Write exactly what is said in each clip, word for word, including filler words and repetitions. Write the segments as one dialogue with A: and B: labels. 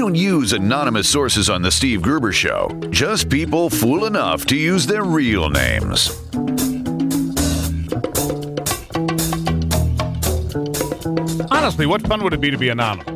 A: don't use anonymous sources on The Steve Gruber Show, just people fool enough to use their real names.
B: Honestly, what fun would it be to be anonymous?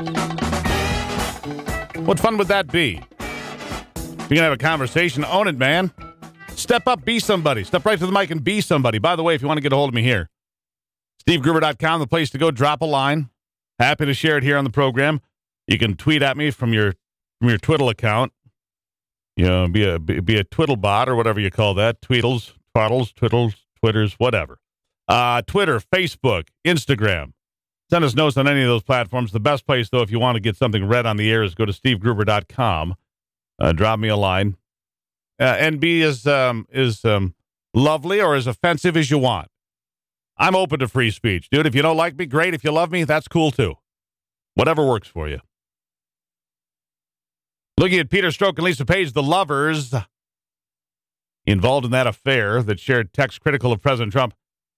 B: What fun would that be? If you're going to have a conversation, own it, man. Step up, be somebody. Step right to the mic and be somebody. By the way, if you want to get a hold of me here, steve gruber dot com, the place to go. Drop a line. Happy to share it here on the program. You can tweet at me from your from your Twiddle account. You know, be a be, be a Twiddle bot or whatever you call that. Tweedles, twaddles, twiddles, twitters, whatever. Uh, Twitter, Facebook, Instagram. Send us notes on any of those platforms. The best place, though, if you want to get something read on the air, is go to steve gruber dot com. Uh, drop me a line. Uh, and be as um, as um, lovely or as offensive as you want. I'm open to free speech. Dude, if you don't like me, great. If you love me, that's cool, too. Whatever works for you. Looking at Peter Strzok and Lisa Page, the lovers involved in that affair that shared texts critical of President Trump.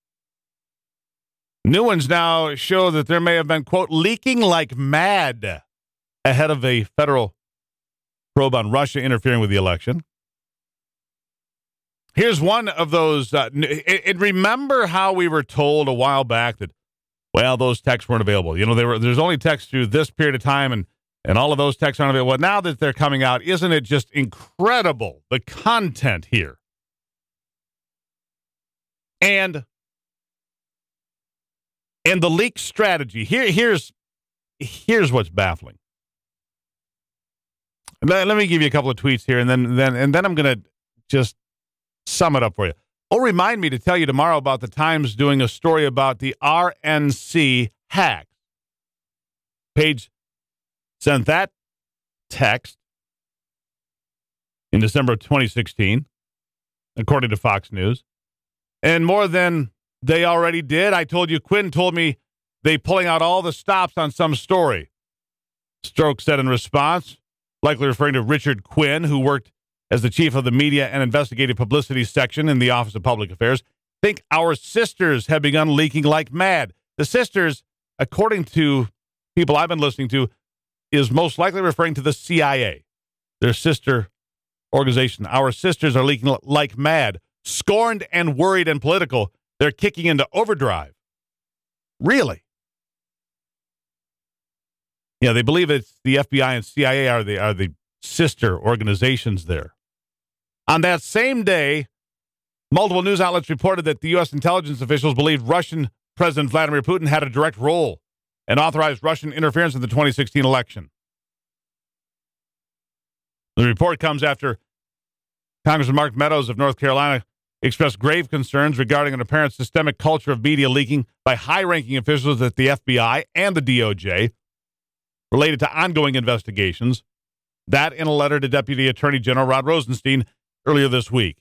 B: New ones now show that there may have been, quote, leaking like mad ahead of a federal probe on Russia interfering with the election. Here's one of those. Uh, and remember how we were told a while back that, well, those texts weren't available. You know, they were, there's only texts through this period of time, and, and all of those texts aren't available. Well, now that they're coming out, isn't it just incredible, the content here? And and the leak strategy. Here, here's, here's what's baffling. Let, let me give you a couple of tweets here, and then then and then I'm going to just sum it up for you. Oh, remind me to tell you tomorrow about the Times doing a story about the R N C hack. Page sent that text in December of twenty sixteen, according to Fox News. And more than they already did, I told you, Quinn told me they pulling out all the stops on some story. Strzok said in response, likely referring to Richard Quinn, who worked as the chief of the media and investigative publicity section in the Office of Public Affairs, think our sisters have begun leaking like mad. The sisters, according to people I've been listening to, is most likely referring to the C I A, their sister organization. Our sisters are leaking like mad. Scorned and worried and political, they're kicking into overdrive. Really? Yeah, they believe it's the F B I and C I A are the are the sister organizations there. On that same day, multiple news outlets reported that the U S intelligence officials believed Russian President Vladimir Putin had a direct role and authorized Russian interference in the twenty sixteen election. The report comes after Congressman Mark Meadows of North Carolina expressed grave concerns regarding an apparent systemic culture of media leaking by high-ranking officials at the F B I and the D O J related to ongoing investigations. That in a letter to Deputy Attorney General Rod Rosenstein earlier this week.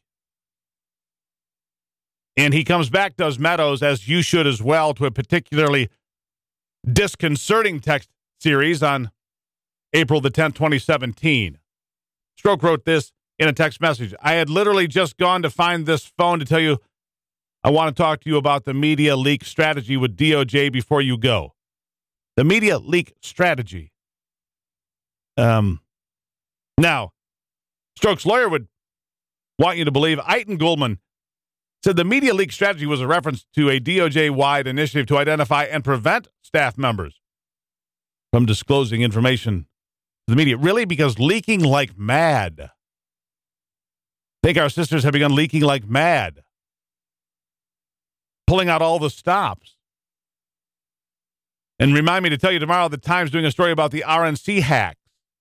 B: And he comes back, does Meadows, as you should as well, to a particularly disconcerting text series on April the tenth, twenty seventeen. Strzok wrote this in a text message. I had literally just gone to find this phone to tell you I want to talk to you about the media leak strategy with D O J before you go. The media leak strategy. Um, now, Strzok's lawyer would want you to believe Eitan Goldman said the media leak strategy was a reference to a D O J-wide initiative to identify and prevent staff members from disclosing information to the media. Really? Because leaking like mad. Think our sisters have begun leaking like mad. Pulling out all the stops. And remind me to tell you tomorrow the Times doing a story about the R N C hacks.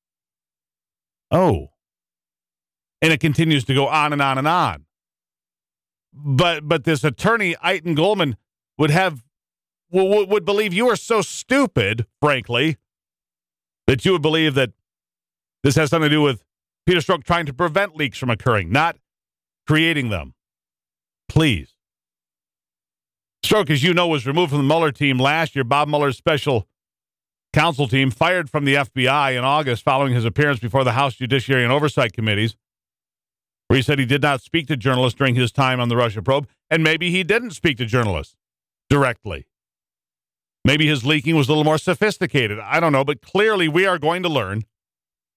B: Oh. And it continues to go on and on and on. But but this attorney, Eitan Goldman, would have would, would believe you are so stupid, frankly, that you would believe that this has something to do with Peter Strzok trying to prevent leaks from occurring, not creating them. Please. Strzok, as you know, was removed from the Mueller team last year. Bob Mueller's special counsel team fired from the F B I in August following his appearance before the House Judiciary and Oversight Committees, where he said he did not speak to journalists during his time on the Russia probe, and maybe he didn't speak to journalists directly. Maybe his leaking was a little more sophisticated. I don't know, but clearly we are going to learn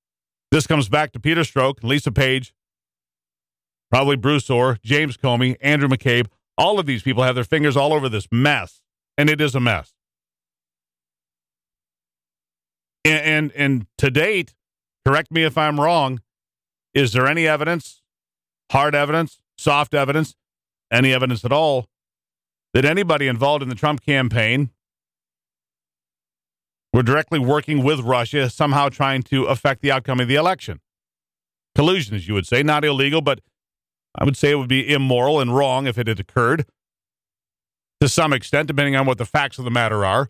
B: This comes back to Peter Strzok, Lisa Page, probably Bruce Orr, James Comey, Andrew McCabe. All of these people have their fingers all over this mess, and it is a mess. And, and, and to date, correct me if I'm wrong, is there any evidence, hard evidence, soft evidence, any evidence at all, that anybody involved in the Trump campaign were directly working with Russia, somehow trying to affect the outcome of the election? Collusion, as you would say, not illegal, but I would say it would be immoral and wrong if it had occurred to some extent, depending on what the facts of the matter are.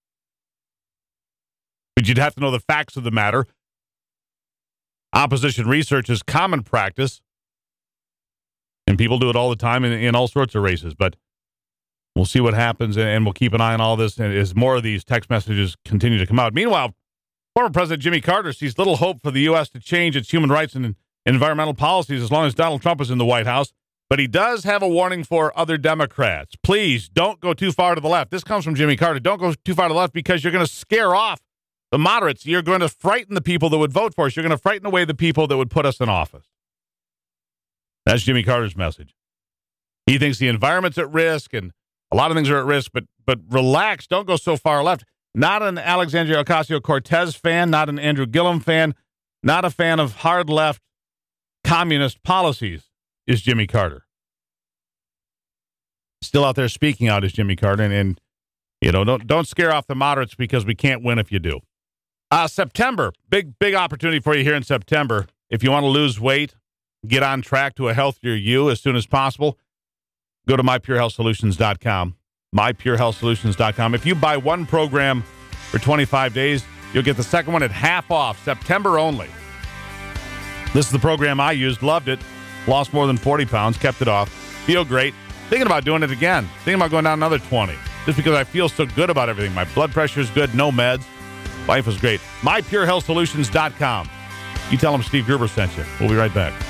B: But you'd have to know the facts of the matter. Opposition research is common practice, and people do it all the time in, in all sorts of races. But we'll see what happens, and, and we'll keep an eye on all this as more of these text messages continue to come out. Meanwhile, former President Jimmy Carter sees little hope for the U S to change its human rights and environmental policies as long as Donald Trump is in the White House. But he does have a warning for other Democrats. Please don't go too far to the left. This comes from Jimmy Carter. Don't go too far to the left because you're going to scare off the moderates. You're going to frighten the people that would vote for us. You're going to frighten away the people that would put us in office. That's Jimmy Carter's message. He thinks the environment's at risk and a lot of things are at risk, but but relax. Don't go so far left. Not an Alexandria Ocasio-Cortez fan, not an Andrew Gillum fan, not a fan of hard left communist policies is Jimmy Carter. Still out there speaking out is Jimmy Carter, and, and you know, don't don't scare off the moderates because we can't win if you do. Uh, September, big, big opportunity for you here in September. If you want to lose weight, get on track to a healthier you as soon as possible, go to my pure health solutions dot com, my pure health solutions dot com. If you buy one program for twenty-five days, you'll get the second one at half off, September only. This is the program I used, loved it, lost more than forty pounds, kept it off, feel great, thinking about doing it again, thinking about going down another twenty, just because I feel so good about everything. My blood pressure is good, no meds, life is great. my pure health solutions dot com. You tell them Steve Gruber sent you. We'll be right back.